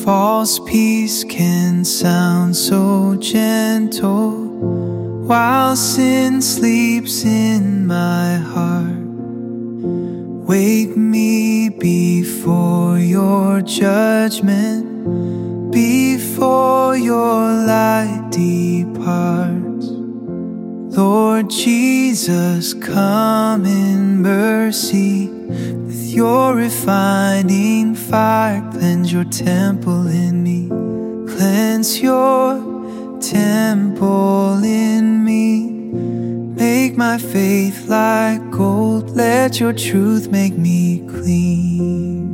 False peace can sound so gentle while sin sleeps in my heart. Wake me before your judgment, before your light departs. Lord Jesus, come in mercy. With your refining fire, cleanse your temple in me. Cleanse your temple in me. Make my faith like gold. Let your truth make me clean.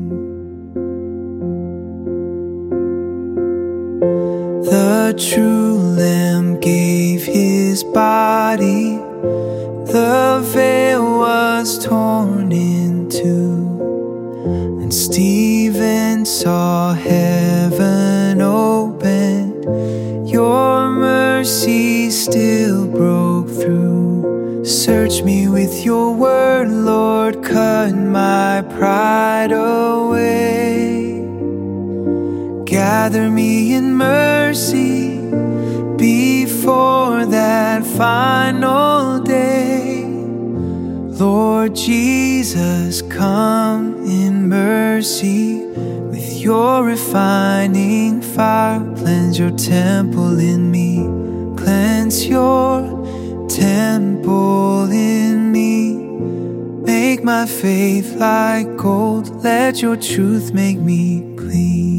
The true Lamb gave his body. The veil was torn in two, and Stephen saw heaven open. Your mercy still broke through. Search me with your word, Lord, cut my pride away. Gather me in mercy before that final day. Lord Jesus, come in mercy. With your refining fire, cleanse your temple in me. Cleanse your temple in me. Make my faith like gold. Let your truth make me clean.